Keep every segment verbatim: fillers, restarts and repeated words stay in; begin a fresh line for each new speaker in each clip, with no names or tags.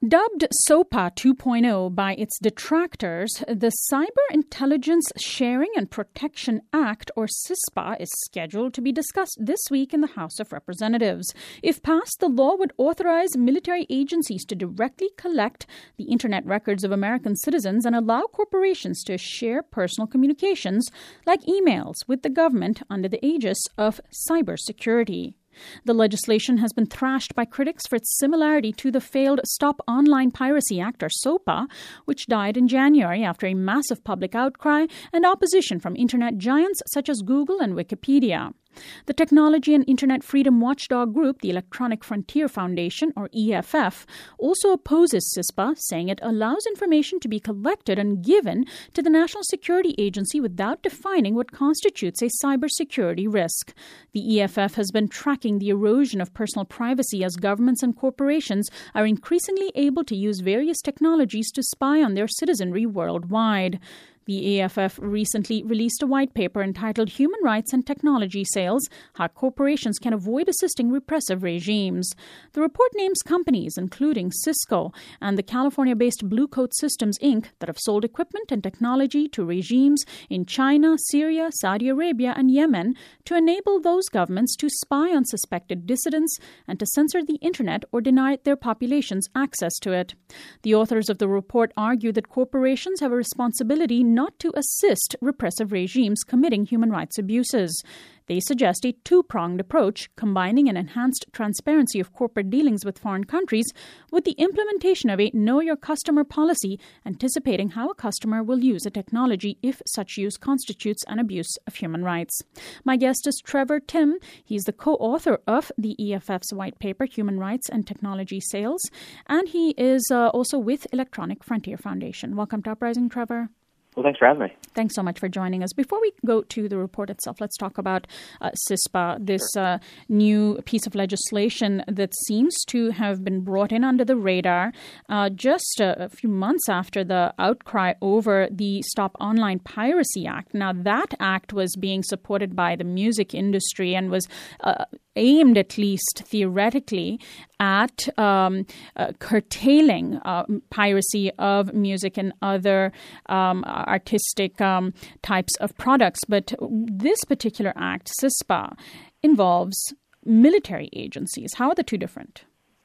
Dubbed SOPA two point oh by its detractors, the Cyber Intelligence Sharing and Protection Act, or CISPA, is scheduled to be discussed this week in the House of Representatives. If passed, the law would authorize military agencies to directly collect the internet records of American citizens and allow corporations to share personal communications, like emails, with the government under the aegis of cybersecurity. The legislation has been thrashed by critics for its similarity to the failed Stop Online Piracy Act, or SOPA, which died in January after a massive public outcry and opposition from internet giants such as Google and Wikipedia. The technology and internet freedom watchdog group, the Electronic Frontier Foundation, or E F F, also opposes CISPA, saying it allows information to be collected and given to the National Security Agency without defining what constitutes a cybersecurity risk. The E F F has been tracking the erosion of personal privacy as governments and corporations are increasingly able to use various technologies to spy on their citizenry worldwide. The E F F recently released a white paper entitled Human Rights and Technology Sales: How Corporations Can Avoid Assisting Repressive Regimes. The report names companies, including Cisco and the California-based Blue Coat Systems, Incorporated, that have sold equipment and technology to regimes in China, Syria, Saudi Arabia, and Yemen to enable those governments to spy on suspected dissidents and to censor the internet or deny their populations access to it. The authors of the report argue that corporations have a responsibility not to assist repressive regimes committing human rights abuses. They suggest a two-pronged approach, combining an enhanced transparency of corporate dealings with foreign countries with the implementation of a know-your-customer policy, anticipating how a customer will use a technology if such use constitutes an abuse of human rights. My guest is Trevor Timm. He's the co-author of the E F F's white paper, Human Rights and Technology Sales, and he is uh, also with Electronic Frontier Foundation. Welcome to Uprising, Trevor.
Well, thanks for having me.
Thanks so much for joining us. Before we go to the report itself, let's talk about uh, CISPA, this uh, new piece of legislation that seems to have been brought in under the radar uh, just a, a few months after the outcry over the Stop Online Piracy Act. Now, that act was being supported by the music industry and was uh, aimed, at least theoretically, at um, uh, curtailing uh, piracy of music and other um, artistic um, types of products. But this particular act, CISPA, involves military agencies. How are the two different?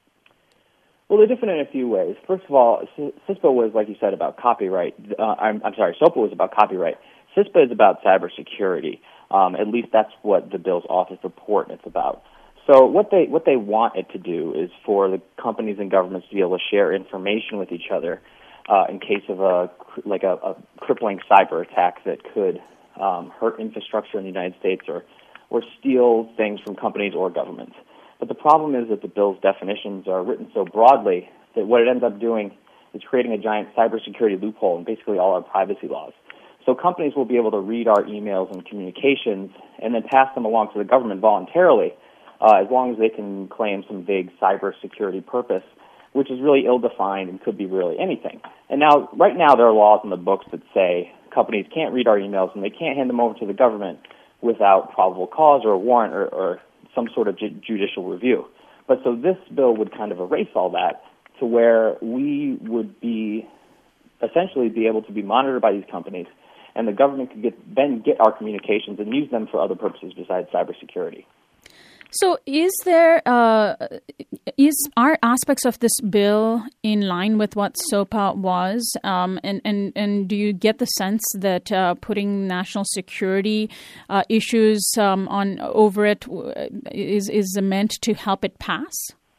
Well, they're different in a few ways. First of all, CISPA was, like you said, about copyright. Uh, I'm, I'm sorry, SOPA was about copyright. CISPA is about cybersecurity. Um, at least that's what the bill's authors report it's about. So what they what they want it to do is for the companies and governments to be able to share information with each other uh, in case of a like a, a crippling cyber attack that could um, hurt infrastructure in the United States or or steal things from companies or governments. But the problem is that the bill's definitions are written so broadly that what it ends up doing is creating a giant cybersecurity loophole in basically all our privacy laws. So companies will be able to read our emails and communications and then pass them along to the government voluntarily, uh, as long as they can claim some vague cybersecurity purpose, which is really ill-defined and could be really anything. And now, right now, there are laws in the books that say companies can't read our emails and they can't hand them over to the government without probable cause or a warrant or, or some sort of ju- judicial review. But so this bill would kind of erase all that to where we would be essentially be able to be monitored by these companies, and the government could get, then get our communications and use them for other purposes besides cybersecurity.
So is there, uh, is are aspects of this bill in line with what SOPA was? Um, and, and, and do you get the sense that uh, putting national security uh, issues um, on over it is, is meant to help it pass?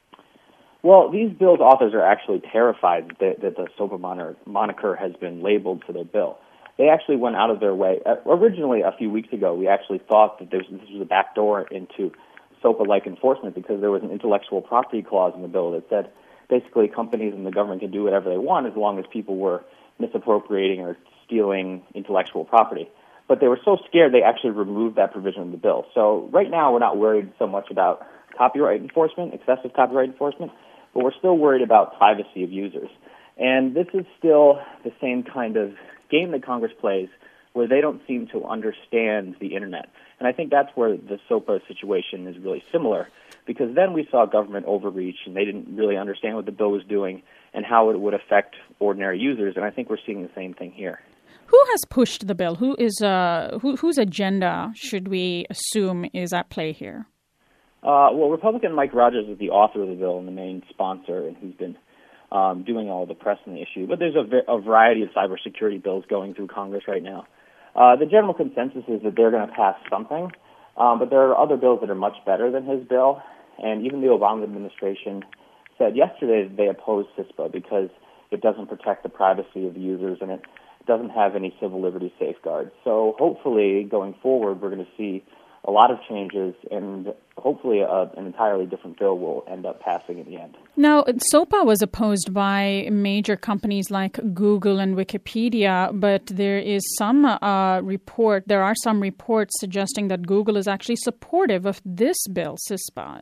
Well, these bills' authors are actually terrified that, that the SOPA moniker, moniker has been labeled to their bill. They actually went out of their way. Uh, originally, a few weeks ago, we actually thought that there's, this was a backdoor into SOPA-like enforcement because there was an intellectual property clause in the bill that said basically companies and the government can do whatever they want as long as people were misappropriating or stealing intellectual property. But they were so scared they actually removed that provision in the bill. So right now we're not worried so much about copyright enforcement, excessive copyright enforcement, but we're still worried about privacy of users. And this is still the same kind of game that Congress plays where they don't seem to understand the Internet. And I think that's where the SOPA situation is really similar, because then we saw government overreach, and they didn't really understand what the bill was doing and how it would affect ordinary users, and I think we're seeing the same thing here.
Who has pushed the bill? Who is uh, who, whose agenda should we assume is at play here?
Uh, well, Republican Mike Rogers is the author of the bill and the main sponsor, and who's been um, doing all the press on the issue. But there's a, a variety of cybersecurity bills going through Congress right now. Uh, the general consensus is that they're going to pass something, um, but there are other bills that are much better than his bill. And even the Obama administration said yesterday that they oppose CISPA because it doesn't protect the privacy of the users and it doesn't have any civil liberties safeguards. So hopefully, going forward, we're going to see a lot of changes, and hopefully a, an entirely different bill will end up passing in the end.
Now, SOPA was opposed by major companies like Google and Wikipedia, but there is some uh, report, there are some reports suggesting that Google is actually supportive of this bill, CISPA.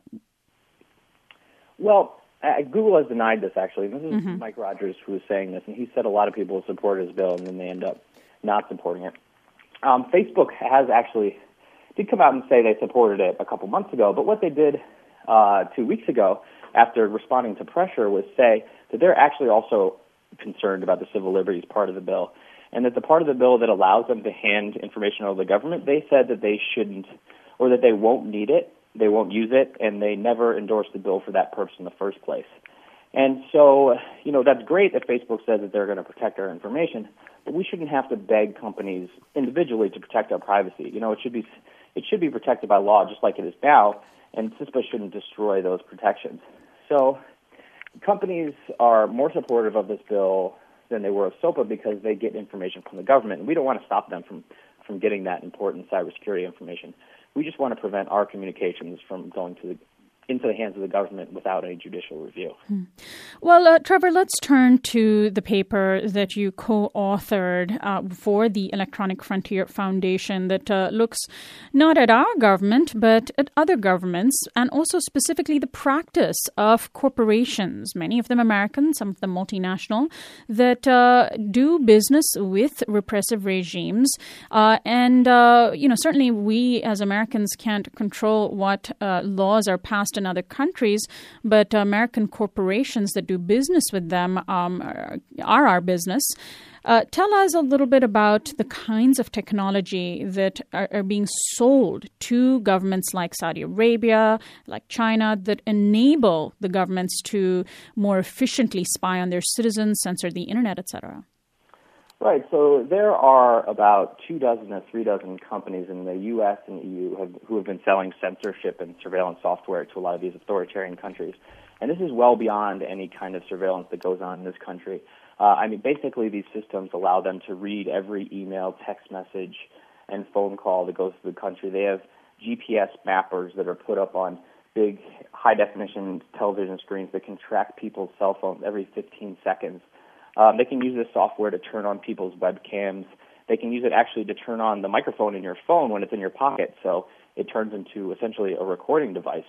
Well, uh, Google has denied this, actually. This is
mm-hmm.
Mike Rogers who was saying this, and he said a lot of people support his bill, and then they end up not supporting it. Um, Facebook has actually did come out and say they supported it a couple months ago, but what they did uh, two weeks ago after responding to pressure was say that they're actually also concerned about the civil liberties part of the bill, and that the part of the bill that allows them to hand information over to the government, they said that they shouldn't, or that they won't need it, they won't use it, and they never endorsed the bill for that purpose in the first place. And so, you know, that's great that Facebook says that they're going to protect our information, but we shouldn't have to beg companies individually to protect our privacy. You know, it should be it should be protected by law just like it is now, and CISPA shouldn't destroy those protections. So companies are more supportive of this bill than they were of SOPA because they get information from the government, and we don't want to stop them from, from getting that important cybersecurity information. We just want to prevent our communications from going to the into the hands of the government without any judicial review.
Hmm. Well, uh, Trevor, let's turn to the paper that you co-authored uh, for the Electronic Frontier Foundation that uh, looks not at our government, but at other governments, and also specifically the practice of corporations, many of them American, some of them multinational, that uh, do business with repressive regimes. Uh, and, uh, you know, certainly we as Americans can't control what uh, laws are passed in other countries, but American corporations that do business with them um, are, are our business. Uh, tell us a little bit about the kinds of technology that are, are being sold to governments like Saudi Arabia, like China, that enable the governments to more efficiently spy on their citizens, censor the internet, et cetera.
Right. So there are about two dozen or three dozen companies in the U S and E U have, who have been selling censorship and surveillance software to a lot of these authoritarian countries. And this is well beyond any kind of surveillance that goes on in this country. Uh, I mean, basically, these systems allow them to read every email, text message, and phone call that goes to the country. They have G P S mappers that are put up on big, high-definition television screens that can track people's cell phones every fifteen seconds. Um, they can use this software to turn on people's webcams. They can use it actually to turn on the microphone in your phone when it's in your pocket, so it turns into essentially a recording device.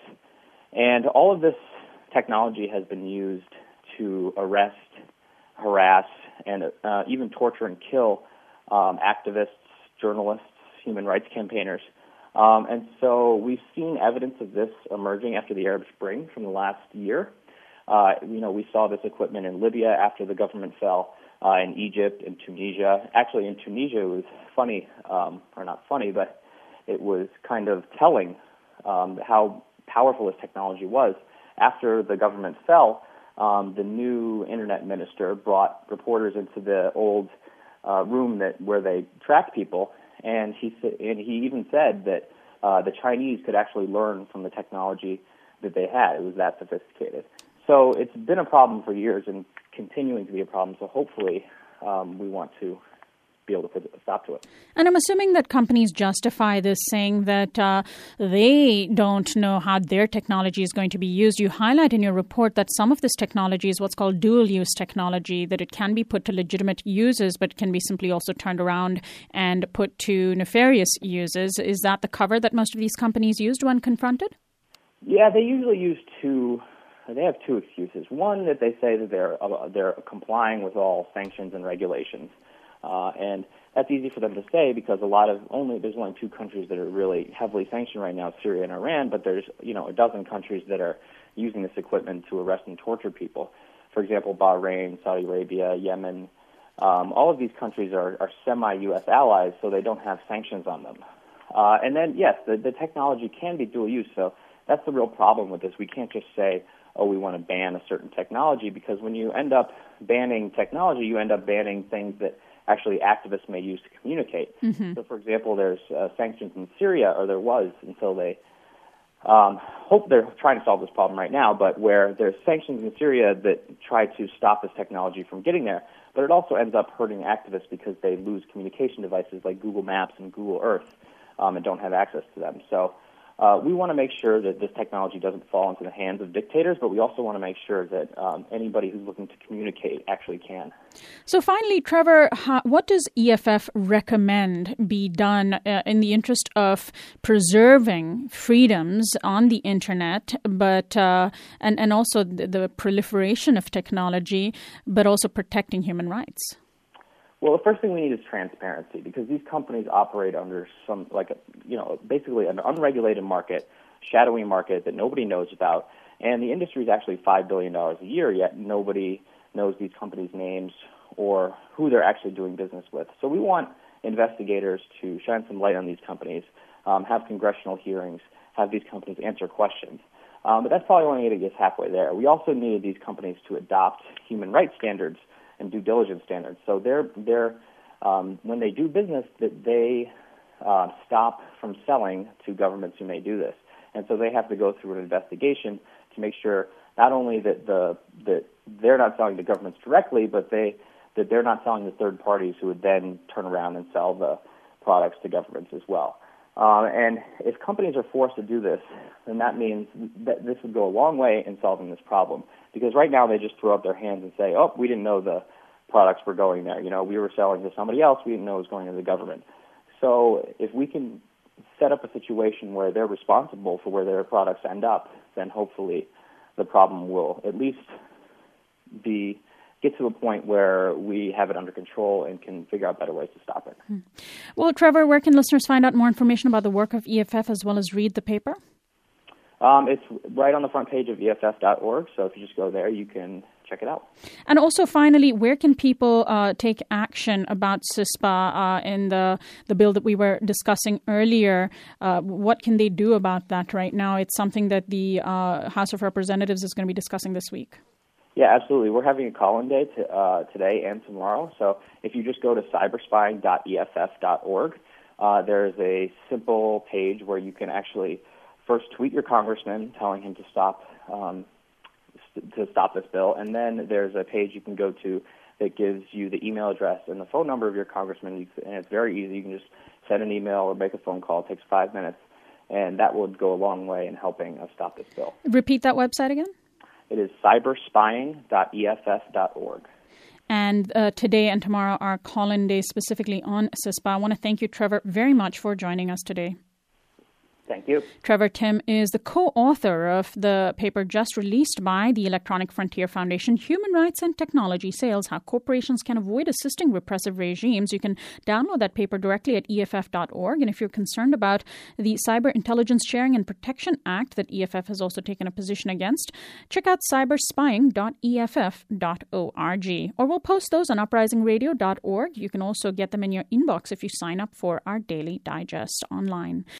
And all of this technology has been used to arrest, harass, and uh, even torture and kill um, activists, journalists, human rights campaigners. Um, and so we've seen evidence of this emerging after the Arab Spring from the last year. Uh, you know, we saw this equipment in Libya after the government fell, uh, in Egypt, in Tunisia. Actually, in Tunisia, it was funny, um, or not funny, but it was kind of telling um, how powerful this technology was. After the government fell, um, the new internet minister brought reporters into the old uh, room that where they track people, and he and he even said that uh, the Chinese could actually learn from the technology that they had. It was that sophisticated. So it's been a problem for years and continuing to be a problem. So hopefully um, we want to be able to put a stop to it.
And I'm assuming that companies justify this, saying that uh, they don't know how their technology is going to be used. You highlight in your report that some of this technology is what's called dual-use technology, that it can be put to legitimate uses, but can be simply also turned around and put to nefarious uses. Is that the cover that most of these companies used when confronted?
Yeah, they usually use two. They have two excuses. One, that they say that they're uh, they're complying with all sanctions and regulations. Uh, and that's easy for them to say because a lot of only there's only two countries that are really heavily sanctioned right now, Syria and Iran, but there's you know a dozen countries that are using this equipment to arrest and torture people. For example, Bahrain, Saudi Arabia, Yemen, um, all of these countries are, are semi-U S allies, so they don't have sanctions on them. Uh, and then, yes, the, the technology can be dual use, so that's the real problem with this. We can't just say, oh, we want to ban a certain technology, because when you end up banning technology, you end up banning things that actually activists may use to communicate. Mm-hmm. So, for example, there's uh, sanctions in Syria, or there was until they um, hope they're trying to solve this problem right now, but where there's sanctions in Syria that try to stop this technology from getting there, but it also ends up hurting activists because they lose communication devices like Google Maps and Google Earth um, and don't have access to them. So Uh, we want to make sure that this technology doesn't fall into the hands of dictators, but we also want to make sure that um, anybody who's looking to communicate actually can.
So finally, Trevor, how, what does E F F recommend be done uh, in the interest of preserving freedoms on the internet, but uh, and, and also the, the proliferation of technology, but also protecting human rights?
Well, the first thing we need is transparency, because these companies operate under some, like, a, you know, basically an unregulated market, shadowy market that nobody knows about. And the industry is actually five billion dollars a year, yet nobody knows these companies' names or who they're actually doing business with. So we want investigators to shine some light on these companies, um, have congressional hearings, have these companies answer questions. Um, but that's probably only going to get us halfway there. We also need these companies to adopt human rights standards and due diligence standards. So they're they're um, when they do business, that they uh, stop from selling to governments who may do this, and so they have to go through an investigation to make sure not only that the that they're not selling to governments directly, but they that they're not selling to third parties who would then turn around and sell the products to governments as well. Uh, and if companies are forced to do this, then that means that this would go a long way in solving this problem. Because right now they just throw up their hands and say, oh, we didn't know the products were going there. You know, we were selling to somebody else. We didn't know it was going to the government. So if we can set up a situation where they're responsible for where their products end up, then hopefully the problem will at least be get to a point where we have it under control and can figure out better ways to stop it. Hmm.
Well, Trevor, where can listeners find out more information about the work of E F F as well as read the paper?
Um, it's right on the front page of E F F dot org, so if you just go there, you can check it out.
And also, finally, where can people uh, take action about CISPA uh, in the, the bill that we were discussing earlier? Uh, what can they do about that right now? It's something that the uh, House of Representatives is going to be discussing this week.
Yeah, absolutely. We're having a call-in day to, uh, today and tomorrow, so if you just go to cyberspying dot E F F dot org, uh, there's a simple page where you can actually first tweet your congressman telling him to stop um, st- to stop this bill, and then there's a page you can go to that gives you the email address and the phone number of your congressman, and it's very easy. You can just send an email or make a phone call. It takes five minutes, and that would go a long way in helping us stop this bill.
Repeat that website again.
It is cyberspying dot E F F dot org.
And uh, today and tomorrow are call-in days specifically on CISPA. I want to thank you, Trevor, very much for joining us today.
Thank you.
Trevor Timm is the co-author of the paper just released by the Electronic Frontier Foundation, Human Rights and Technology Sales, How Corporations Can Avoid Assisting Repressive Regimes. You can download that paper directly at E F F dot org. And if you're concerned about the Cyber Intelligence Sharing and Protection Act that E F F has also taken a position against, check out cyberspying dot E F F dot org. Or we'll post those on uprising radio dot org. You can also get them in your inbox if you sign up for our daily digest online.